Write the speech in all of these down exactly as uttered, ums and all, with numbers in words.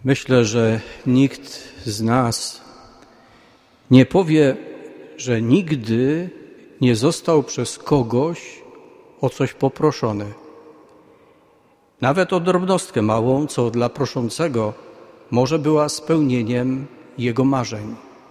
Myślę, że nikt z nas nie powie, że nigdy nie został przez kogoś o coś poproszony. Nawet o drobnostkę małą, co dla proszącego może była spełnieniem jego marzeń.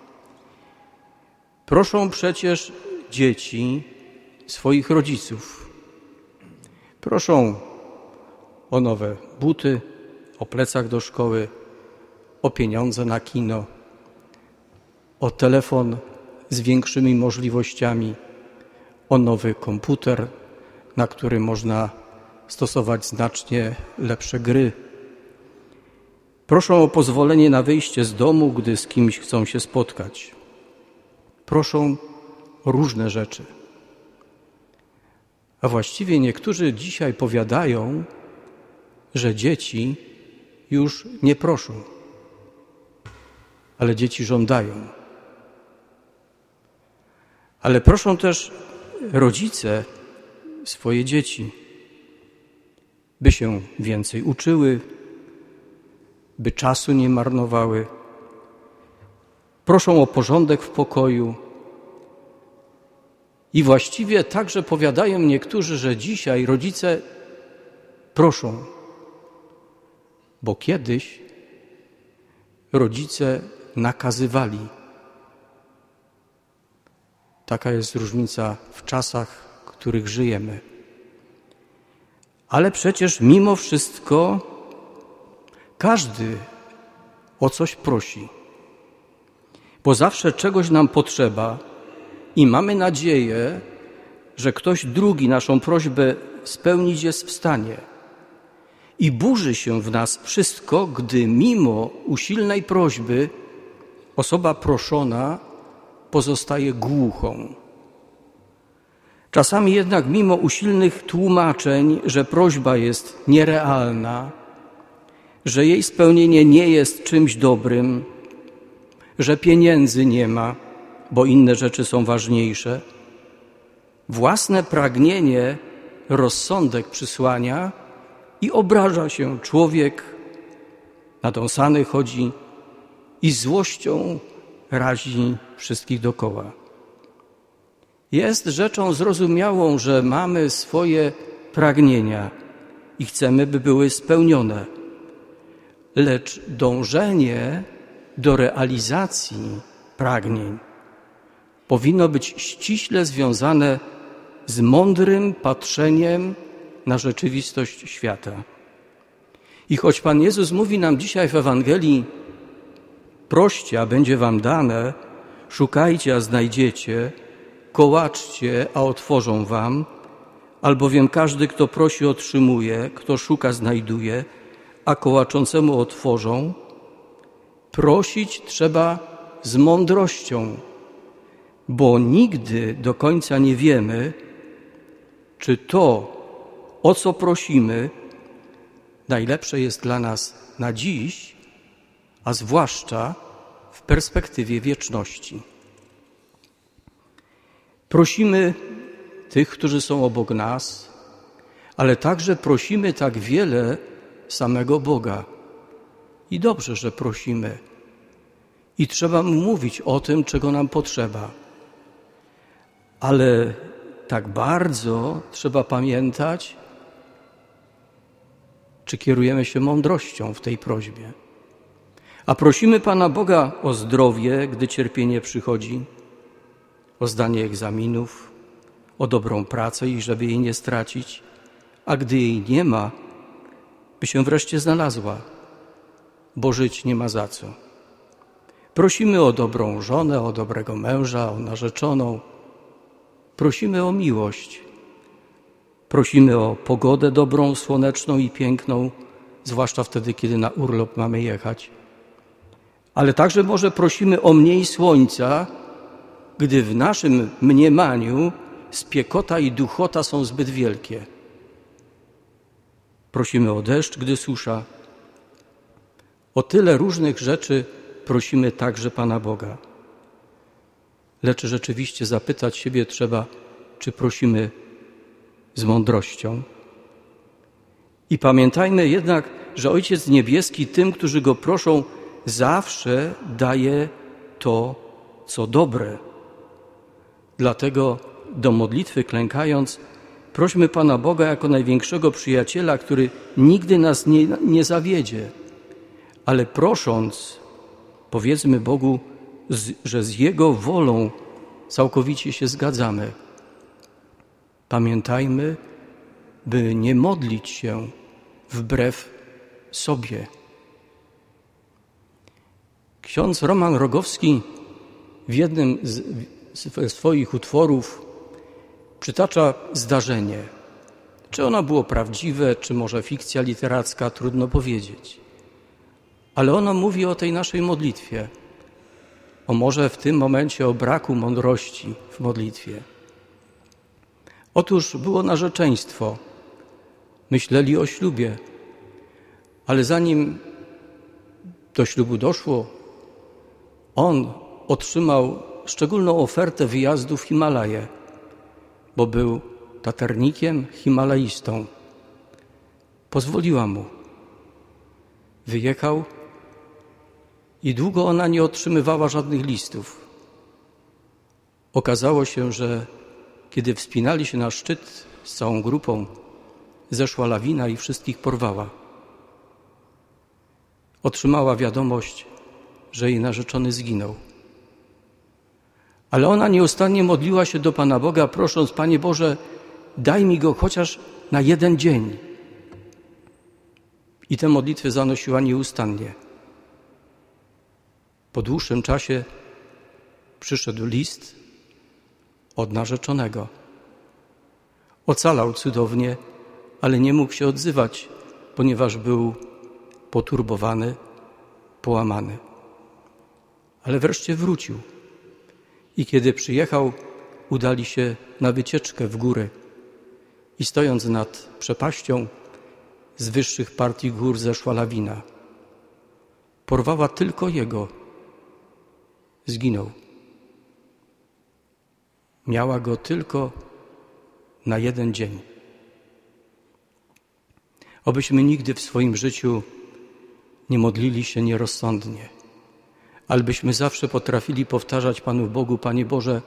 Proszą przecież dzieci swoich rodziców. Proszą o nowe buty, o plecak do szkoły, o pieniądze na kino, o telefon z większymi możliwościami, o nowy komputer, na którym można stosować znacznie lepsze gry. Proszą o pozwolenie na wyjście z domu, gdy z kimś chcą się spotkać. Proszą o różne rzeczy. A właściwie niektórzy dzisiaj powiadają, że dzieci już nie proszą, ale dzieci żądają. Ale proszą też rodzice swoje dzieci, by się więcej uczyły, by czasu nie marnowały. Proszą o porządek w pokoju. I właściwie także powiadają niektórzy, że dzisiaj rodzice proszą, bo kiedyś rodzice nakazywali. Taka jest różnica w czasach, w których żyjemy. Ale przecież mimo wszystko każdy o coś prosi, bo zawsze czegoś nam potrzeba i mamy nadzieję, że ktoś drugi naszą prośbę spełnić jest w stanie. I burzy się w nas wszystko, gdy mimo usilnej prośby osoba proszona pozostaje głuchą. Czasami jednak mimo usilnych tłumaczeń, że prośba jest nierealna, że jej spełnienie nie jest czymś dobrym, że pieniędzy nie ma, bo inne rzeczy są ważniejsze, własne pragnienie rozsądek przysłania i obraża się człowiek, nadąsany chodzi i złością razi wszystkich dokoła. Jest rzeczą zrozumiałą, że mamy swoje pragnienia i chcemy, by były spełnione, lecz dążenie do realizacji pragnień powinno być ściśle związane z mądrym patrzeniem na rzeczywistość świata. I choć Pan Jezus mówi nam dzisiaj w Ewangelii: proście, a będzie wam dane, szukajcie, a znajdziecie, kołaczcie, a otworzą wam, albowiem każdy, kto prosi, otrzymuje, kto szuka, znajduje, a kołaczącemu otworzą. Prosić trzeba z mądrością, bo nigdy do końca nie wiemy, czy to, o co prosimy, najlepsze jest dla nas na dziś, a zwłaszcza w perspektywie wieczności. Prosimy tych, którzy są obok nas, ale także prosimy tak wiele samego Boga. I dobrze, że prosimy. I trzeba Mu mówić o tym, czego nam potrzeba. Ale tak bardzo trzeba pamiętać, czy kierujemy się mądrością w tej prośbie. A prosimy Pana Boga o zdrowie, gdy cierpienie przychodzi, o zdanie egzaminów, o dobrą pracę i żeby jej nie stracić, a gdy jej nie ma, by się wreszcie znalazła, bo żyć nie ma za co. Prosimy o dobrą żonę, o dobrego męża, o narzeczoną. Prosimy o miłość. Prosimy o pogodę dobrą, słoneczną i piękną, zwłaszcza wtedy, kiedy na urlop mamy jechać. Ale także może prosimy o mniej słońca, gdy w naszym mniemaniu spiekota i duchota są zbyt wielkie. Prosimy o deszcz, gdy susza. O tyle różnych rzeczy prosimy także Pana Boga. Lecz rzeczywiście zapytać siebie trzeba, czy prosimy z mądrością. I pamiętajmy jednak, że Ojciec Niebieski tym, którzy Go proszą, zawsze daje to, co dobre. Dlatego do modlitwy klękając, prośmy Pana Boga jako największego przyjaciela, który nigdy nas nie, nie zawiedzie. Ale prosząc, powiedzmy Bogu, że z Jego wolą całkowicie się zgadzamy. Pamiętajmy, by nie modlić się wbrew sobie. Ksiądz Roman Rogowski w jednym z, z swoich utworów przytacza zdarzenie. Czy ono było prawdziwe, czy może fikcja literacka, trudno powiedzieć. Ale ono mówi o tej naszej modlitwie. O może w tym momencie o braku mądrości w modlitwie. Otóż było narzeczeństwo. Myśleli o ślubie. Ale zanim do ślubu doszło, on otrzymał szczególną ofertę wyjazdu w Himalaje, bo był taternikiem, himalaistą. Pozwoliła mu. Wyjechał i długo ona nie otrzymywała żadnych listów. Okazało się, że kiedy wspinali się na szczyt z całą grupą, zeszła lawina i wszystkich porwała. Otrzymała wiadomość, że jej narzeczony zginął. Ale ona nieustannie modliła się do Pana Boga, prosząc: Panie Boże, daj mi go chociaż na jeden dzień. I tę modlitwę zanosiła nieustannie. Po dłuższym czasie przyszedł list od narzeczonego. Ocalał cudownie, ale nie mógł się odzywać, ponieważ był poturbowany, połamany. Ale wreszcie wrócił. I kiedy przyjechał, udali się na wycieczkę w góry. I stojąc nad przepaścią, z wyższych partii gór zeszła lawina. Porwała tylko jego. Zginął. Miała go tylko na jeden dzień. Obyśmy nigdy w swoim życiu nie modlili się nierozsądnie, ale byśmy zawsze potrafili powtarzać Panu Bogu: Panie Boże,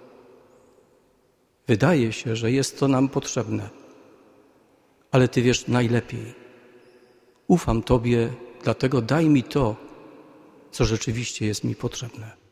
wydaje się, że jest to nam potrzebne, ale Ty wiesz najlepiej. Ufam Tobie, dlatego daj mi to, co rzeczywiście jest mi potrzebne.